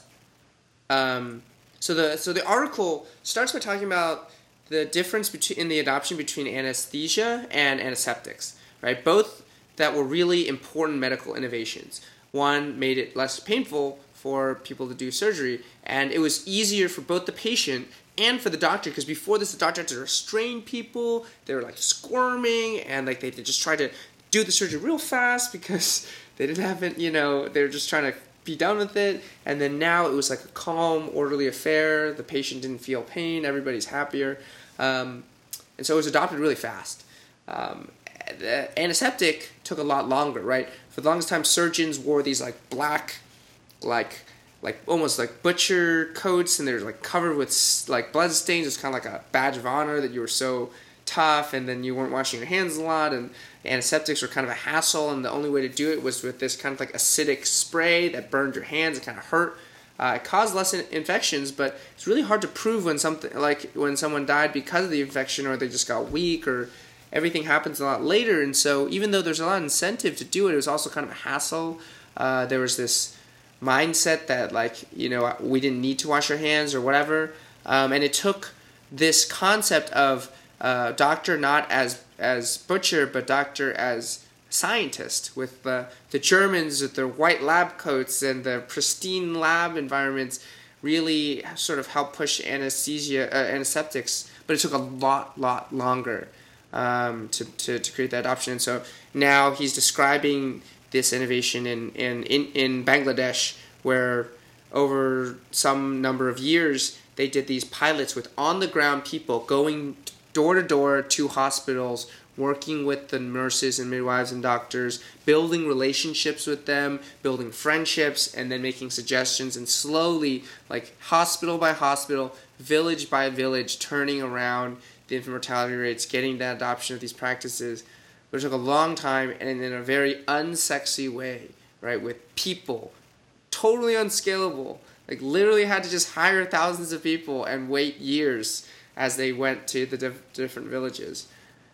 Speaker 1: um, so the so the article starts by talking about the difference between in the adoption between anesthesia and antiseptics, right? Both that were really important medical innovations. One made it less painful for people to do surgery, and it was easier for both the patient and for the doctor, because before this the doctor had to restrain people. They were like squirming, and like they, they just tried to do the surgery real fast because they didn't have it, you know, they were just trying to be done with it. And then now it was like a calm, orderly affair. The patient didn't feel pain. Everybody's happier. Um, and so it was adopted really fast. Um, the antiseptic took a lot longer, right? For the longest time, surgeons wore these like black, like like almost like butcher coats, and they're like covered with like blood stains. It's kind of like a badge of honor that you were so tough, and then you weren't washing your hands a lot, and antiseptics were kind of a hassle, and the only way to do it was with this kind of like acidic spray that burned your hands. It kind of hurt. Uh, it caused less in- infections, but it's really hard to prove when something like when someone died because of the infection, or they just got weak, or everything happens a lot later. And so even though there's a lot of incentive to do it, it was also kind of a hassle. Uh, there was this mindset that like, you know, we didn't need to wash our hands or whatever. Um, and it took this concept of uh, doctor not as as butcher, but doctor as scientist, with the, the Germans with their white lab coats and the pristine lab environments really sort of helped push anesthesia, uh, antiseptics, but it took a lot, lot longer um, to, to, to create that option. And so now he's describing this innovation in, in, in, in Bangladesh, where over some number of years they did these pilots with on-the-ground people going door to door to hospitals, working with the nurses and midwives and doctors, building relationships with them, building friendships, and then making suggestions, and slowly, like hospital by hospital, village by village, turning around the infant mortality rates, getting that adoption of these practices. But it took a long time, and in a very unsexy way, right, with people, totally unscalable, like literally had to just hire thousands of people and wait years as they went to the diff- different villages.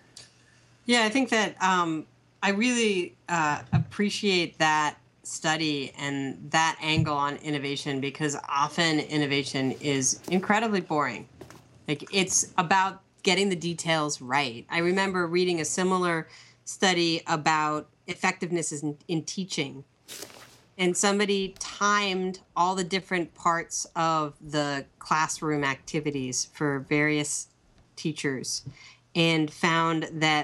Speaker 2: Yeah, I think that um, I really uh, appreciate that study and that angle on innovation, because often innovation is incredibly boring. Like, it's about getting the details right. I remember reading a similar study about effectiveness in, in teaching, and somebody timed all the different parts of the classroom activities for various teachers and found that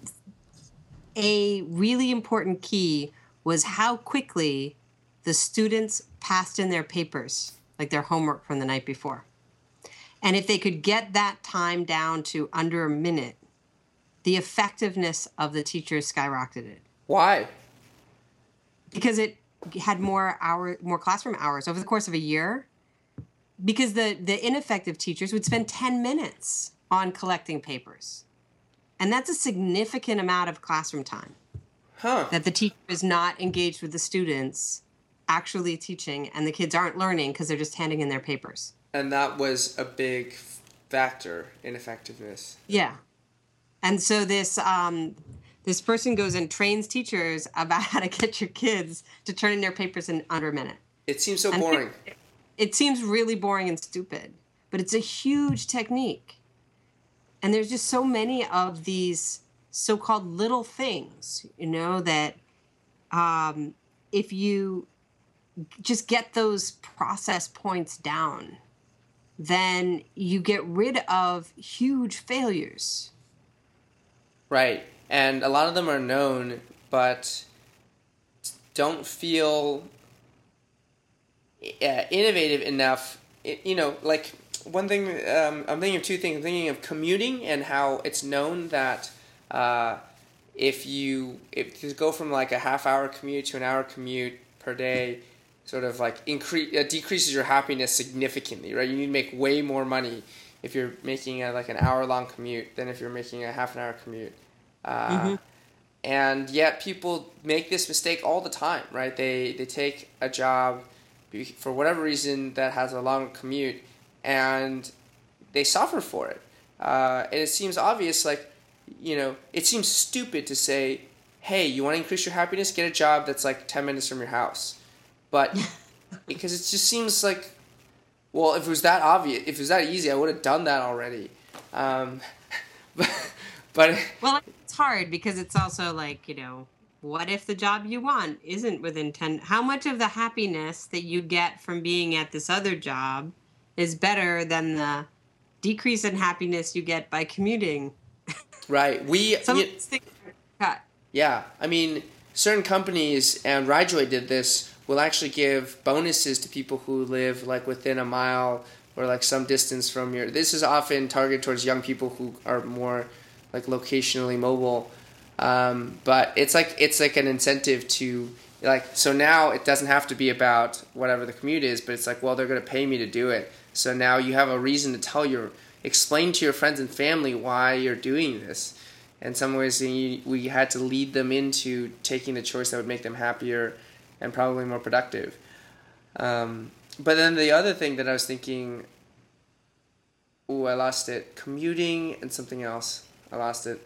Speaker 2: a really important key was how quickly the students passed in their papers, like their homework from the night before. And if they could get that time down to under a minute, the effectiveness of the teachers skyrocketed.
Speaker 1: Why?
Speaker 2: Because it had more hour, more classroom hours over the course of a year. Because the, the ineffective teachers would spend ten minutes on collecting papers. And that's a significant amount of classroom time.
Speaker 1: Huh.
Speaker 2: That the teacher is not engaged with the students actually teaching, and the kids aren't learning because they're just handing in their papers.
Speaker 1: And that was a big factor in effectiveness.
Speaker 2: Yeah. And so this um, this person goes and trains teachers about how to get your kids to turn in their papers in under a minute.
Speaker 1: It seems so
Speaker 2: And
Speaker 1: boring.
Speaker 2: It, it seems really boring and stupid, but it's a huge technique. And there's just so many of these so-called little things, you know, that um, if you just get those process points down, then you get rid of huge failures.
Speaker 1: Right. And a lot of them are known, but don't feel uh, innovative enough. It, you know, like one thing, um, I'm thinking of two things. I'm thinking of commuting and how it's known that uh, if you if you go from like a half hour commute to an hour commute per day, sort of like increase uh, decreases your happiness significantly, right? You need to make way more money if you're making a, like an hour long commute than if you're making a half an hour commute. Uh, mm-hmm. And yet people make this mistake all the time, right? They they take a job for whatever reason that has a long commute, and they suffer for it. uh, and it seems obvious. Like, you know, it seems stupid to say, "Hey, you want to increase your happiness? Get a job that's like ten minutes from your house," but because it just seems like, well, if it was that obvious, if it was that easy, I would have done that already. Um, but, but
Speaker 2: well, it's hard because it's also like, you know, what if the job you want isn't within ten? How much of the happiness that you get from being at this other job is better than the decrease in happiness you get by commuting?
Speaker 1: Right. We,
Speaker 2: Some
Speaker 1: you,
Speaker 2: of these things are cut.
Speaker 1: Yeah. I mean, certain companies, and Ridejoy did this, will actually give bonuses to people who live like within a mile or like some distance from your. This is often targeted towards young people who are more like locationally mobile. Um, but it's like it's like an incentive to like so now it doesn't have to be about whatever the commute is, but it's like, well, they're going to pay me to do it. So now you have a reason to tell your explain to your friends and family why you're doing this. In some ways, you, we had to lead them into taking the choice that would make them happier and probably more productive. Um, but then the other thing that I was thinking, ooh, I lost it. Commuting and something else. I lost it.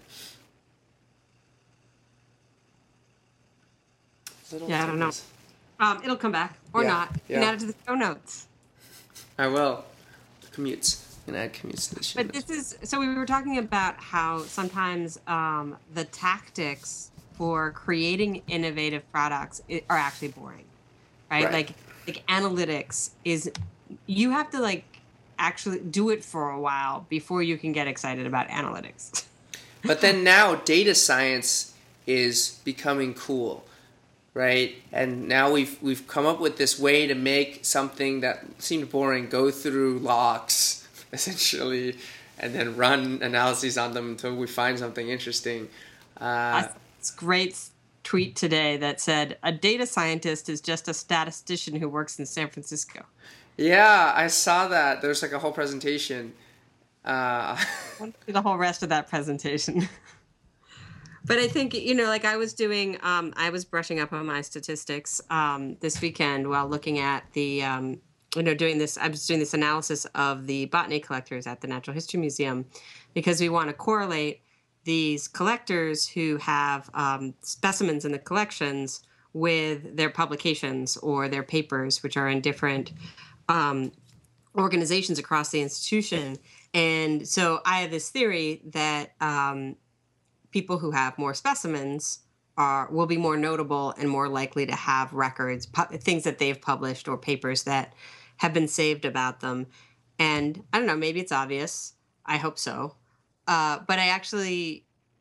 Speaker 1: Little
Speaker 2: Yeah, I don't know.
Speaker 1: things.
Speaker 2: Um, it'll come back or
Speaker 1: Yeah,
Speaker 2: not. You
Speaker 1: yeah.
Speaker 2: can add it to the show notes.
Speaker 1: I will. Commutes. I'm going to add commutes to this show.
Speaker 2: But this is so we were talking about how sometimes um, the tactics for creating innovative products i- are actually boring, right?
Speaker 1: Right.
Speaker 2: Like like analytics is you have to like actually do it for a while before you can get excited about analytics.
Speaker 1: But then now data science is becoming cool, right? And now we've we've come up with this way to make something that seemed boring go through logs, essentially, and then run analyses on them until we find something interesting. Uh,
Speaker 2: I saw this great tweet today that said a data scientist is just a statistician who works in San Francisco.
Speaker 1: yeah, I saw that. There's like a whole presentation. Uh,
Speaker 2: I want to see the whole rest of that presentation. But I think, you know, like I was doing, um, I was brushing up on my statistics um, this weekend while looking at the, um, you know, doing this, I was doing this analysis of the botany collectors at the Natural History Museum because we want to correlate these collectors who have um, specimens in the collections with their publications or their papers, which are in different um, organizations across the institution. And so I have this theory that um, people who have more specimens are will be more notable and more likely to have records, pu- things that they've published or papers that have been saved about them. And I don't know, maybe it's obvious. I hope so. Uh, but I actually,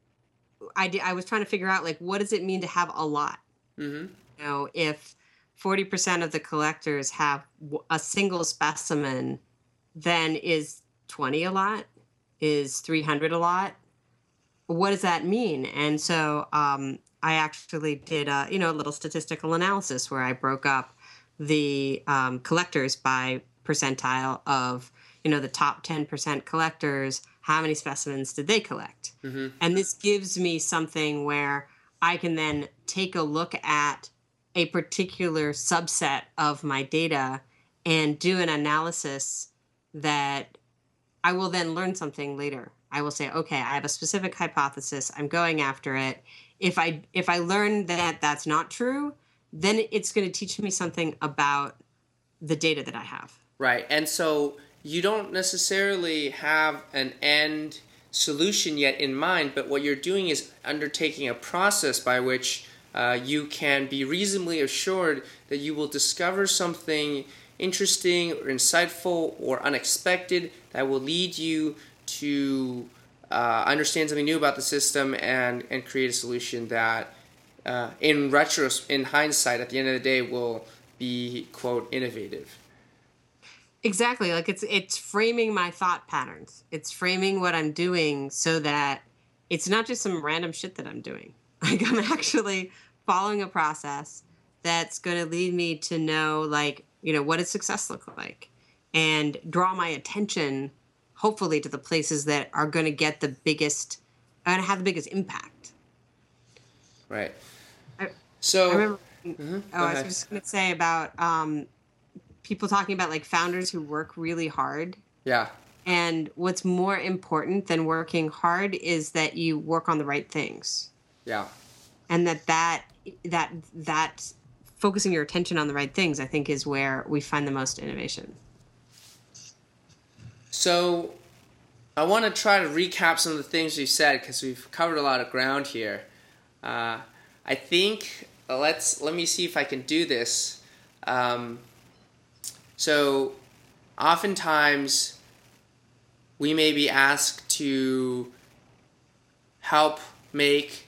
Speaker 2: I, di- I was trying to figure out, like, what does it mean to have a lot?
Speaker 1: mm-hmm.
Speaker 2: You know, if forty percent of the collectors have w- a single specimen, then is twenty a lot? Is three hundred a lot? What does that mean? And so um, I actually did a, you know, a little statistical analysis where I broke up the um, collectors by percentile of, you know, the top ten percent collectors, how many specimens did they collect?
Speaker 1: Mm-hmm.
Speaker 2: And this gives me something where I can then take a look at a particular subset of my data and do an analysis that I will then learn something later. I will say, okay, I have a specific hypothesis. I'm going after it. If I if I learn that that's not true, then it's going to teach me something about the data that I have.
Speaker 1: Right. And so you don't necessarily have an end solution yet in mind, but what you're doing is undertaking a process by which uh, you can be reasonably assured that you will discover something interesting or insightful or unexpected that will lead you to uh, understand something new about the system and, and create a solution that uh, in retro, in hindsight, at the end of the day, will be, quote, innovative.
Speaker 2: Exactly. Like it's it's framing my thought patterns. It's framing what I'm doing so that it's not just some random shit that I'm doing. Like I'm actually following a process that's going to lead me to know, like, you know, what does success look like, and draw my attention, hopefully, to the places that are going to get the biggest, are going to have the biggest impact.
Speaker 1: Right.
Speaker 2: I,
Speaker 1: So,
Speaker 2: I remember.
Speaker 1: mm-hmm,
Speaker 2: Oh, I was just going to say about um, people talking about like founders who work really hard.
Speaker 1: Yeah.
Speaker 2: And what's more important than working hard is that you work on the right things.
Speaker 1: Yeah.
Speaker 2: And that that that that focusing your attention on the right things, I think, is where we find the most innovation.
Speaker 1: So I want to try to recap some of the things we've said because we've covered a lot of ground here. Uh, I think uh, let's let me see if I can do this. Um, so oftentimes we may be asked to help make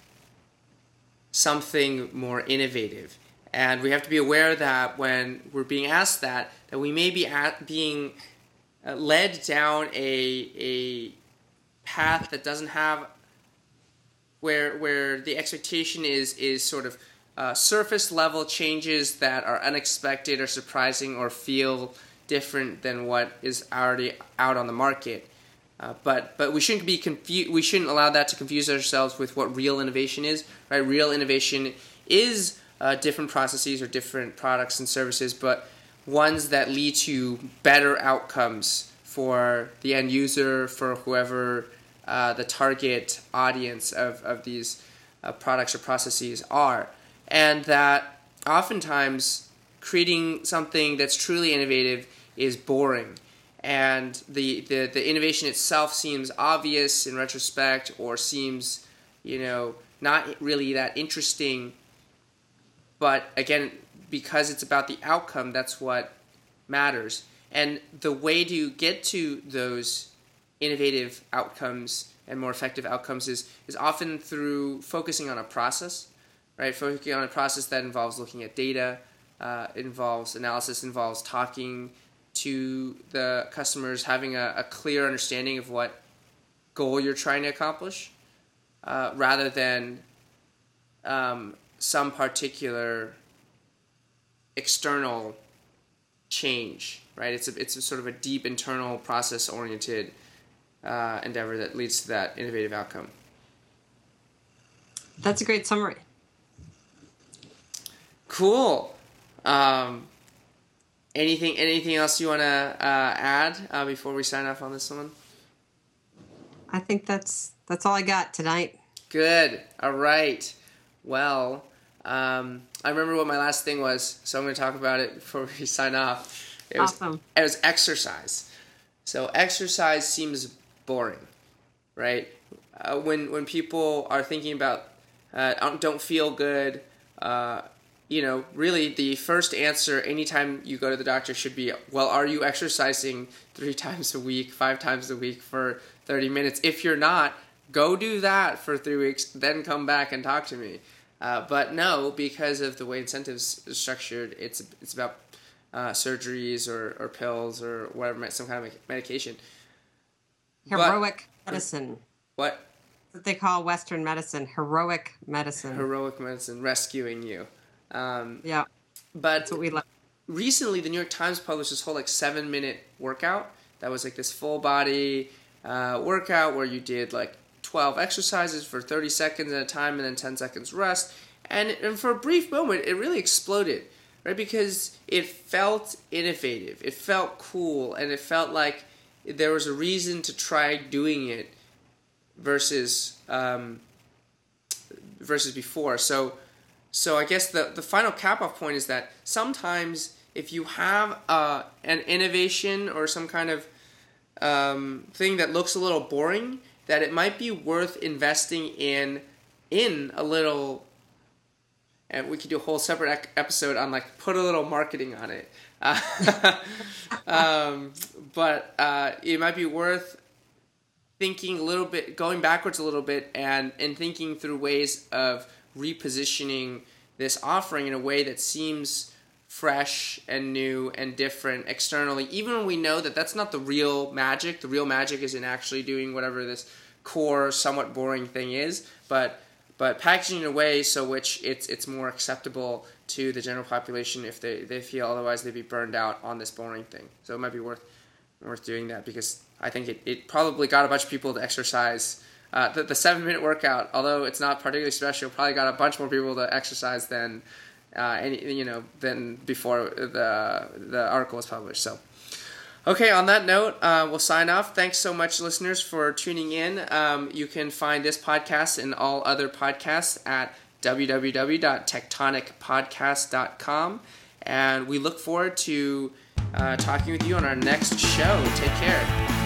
Speaker 1: something more innovative. And we have to be aware that when we're being asked that, that we may be at being uh, led down a, a path that doesn't have, where where the expectation is, is sort of uh, surface level changes that are unexpected or surprising or feel different than what is already out on the market. Uh, but but we shouldn't be confu- we shouldn't allow that to confuse ourselves with what real innovation is. Right? Real innovation is uh, different processes or different products and services, but ones that lead to better outcomes for the end user, for whoever uh, the target audience of of these uh, products or processes are, and that oftentimes creating something that's truly innovative is boring. And the, the, the innovation itself seems obvious in retrospect, or seems, you know, not really that interesting. But again, because it's about the outcome, that's what matters. And the way to get to those innovative outcomes and more effective outcomes is, is often through focusing on a process, right? Focusing on a process that involves looking at data, uh, involves analysis, involves talking to the customers, having a, a clear understanding of what goal you're trying to accomplish, uh, rather than um, some particular external change, right? It's a, it's a sort of a deep internal process-oriented uh, endeavor that leads to that innovative outcome.
Speaker 2: That's a great summary.
Speaker 1: Cool. Um, Anything anything else you want to uh, add uh, before we sign off on this one?
Speaker 2: I think that's that's all I got tonight.
Speaker 1: Good. All right. Well, um, I remember what my last thing was, so I'm going to talk about it before we sign off. It was,
Speaker 2: awesome.
Speaker 1: It was exercise. So exercise seems boring, right? Uh, when when people are thinking about uh, don't feel good, uh, you know, really the first answer anytime you go to the doctor should be, well, are you exercising three times a week, five times a week for thirty minutes? If you're not, go do that for three weeks, then come back and talk to me. Uh, but no, because of the way incentives is structured, it's it's about uh, surgeries or, or pills or whatever, some kind of medication.
Speaker 2: Heroic
Speaker 1: but,
Speaker 2: medicine.
Speaker 1: What?
Speaker 2: What they call Western medicine. Heroic medicine.
Speaker 1: Heroic medicine, rescuing you. Um,
Speaker 2: yeah,
Speaker 1: but
Speaker 2: that's what we like.
Speaker 1: Recently, the New York Times published this whole like seven minute workout that was like this full body uh, workout where you did like twelve exercises for thirty seconds at a time and then ten seconds rest. And, and for a brief moment, it really exploded, right? Because it felt innovative, it felt cool, and it felt like there was a reason to try doing it versus um, versus before. So. So I guess the, the final cap-off point is that sometimes if you have uh, an innovation or some kind of um, thing that looks a little boring, that it might be worth investing in in a little, and we could do a whole separate episode on like put a little marketing on it. Uh, um, but uh, it might be worth thinking a little bit, going backwards a little bit, and, and thinking through ways of repositioning this offering in a way that seems fresh and new and different externally, even when we know that that's not the real magic. The real magic is in actually doing whatever this core, somewhat boring thing is, but but packaging in a way so which it's it's more acceptable to the general population if they, they feel otherwise they'd be burned out on this boring thing. So it might be worth worth doing that, because I think it, it probably got a bunch of people to exercise. Uh, the, the seven-minute workout, although it's not particularly special, probably got a bunch more people to exercise than uh, any you know than before the the article was published. So, Okay, on that note, uh, we'll sign off. Thanks so much, listeners, for tuning in. Um, you can find this podcast and all other podcasts at w w w dot tectonic podcast dot com. And we look forward to uh, talking with you on our next show. Take care.